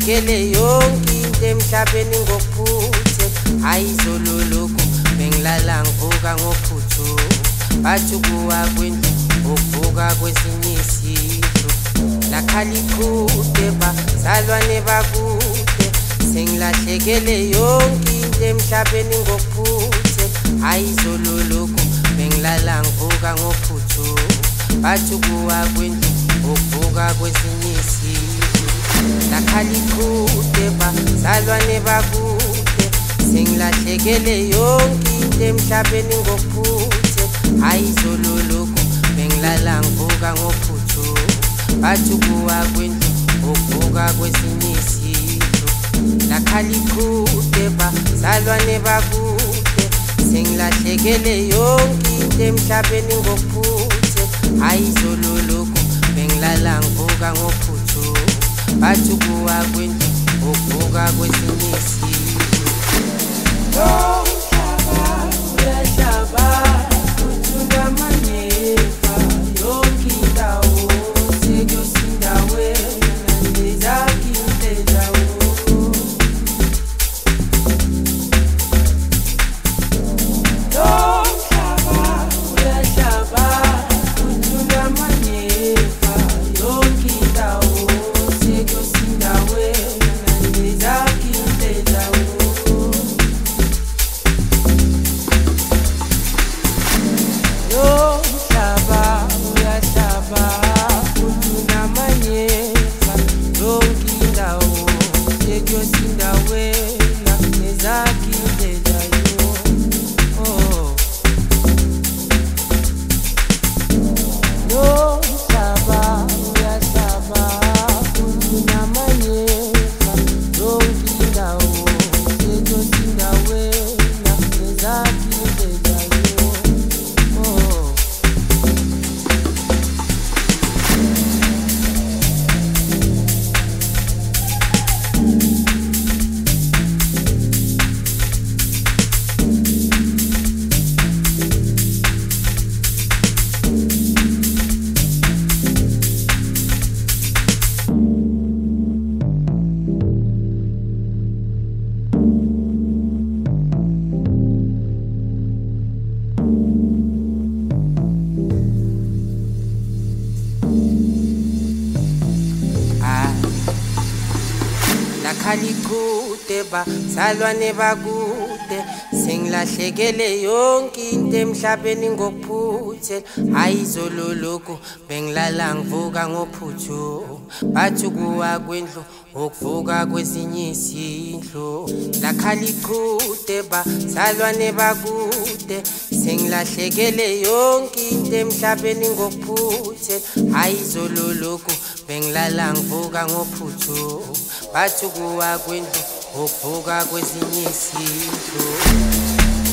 Sengilahlekele yonke into emhlabeni ngokuphuthe ayizololoku bengilala ngivuka ngophuthu bathi kuwa kwendlu ukuvuka kwesinye isidlo lakhala iqhude bazalwane bakude sengilahlekele yonke into emhlabeni ngokuphuthe ayizololoku bengilala ngivuka ngophuthu bathi kuwa kwendlu ukuvuka kwesinye isidlo lakhala iqhude bazalwane bakude sengilahlekele yonke into emhlabeni ngokuphuthe ayizololoku bengilala ngivuka ngophuthu bathi kuwa kwendlu ukuvuka kwesinye isidlo lakhala iqhude bazalwane bakude sengilahlekele yonke into emhlabeni ngokuphuthe ayizololoku bengilala ngivuka ngophuthu bathi kuwa kwendlu ukuvuka kwesinye isidlo Umhlaba uyahlaba uthunda amanyefa yonke indawo sekuyosindawe nezakhi inhlezawo Umhlaba uyahlaba uthunda amanyefa yonke indawo sekuyosindawe nezakhi inhlezawo Umhlaba uyahlaba uthunda amanyefa yonke indawo sekuyosindaweni nezakhi inhlezayo Umhlaba uyahlaba uthunda amanyefa yonke indawo sekuyosindaweni nezakhi inhlezayo lakhala iqhude bazalwane bakude sengilahlekele yonke into emhlabeni ngokuphuthe ayizololoku bengilala ngivuka ngophuthu bathi kuwa kwendlu ukuvuka kwesinye isidlo lakhala iqhude bazalwane bakude sengilahlekele yonke into emhlabeni ngokuphuthe ayizololoku bengilala ngivuka ngophuthu bathi kuwa kwendlu ukuvuka kwesinye isidlo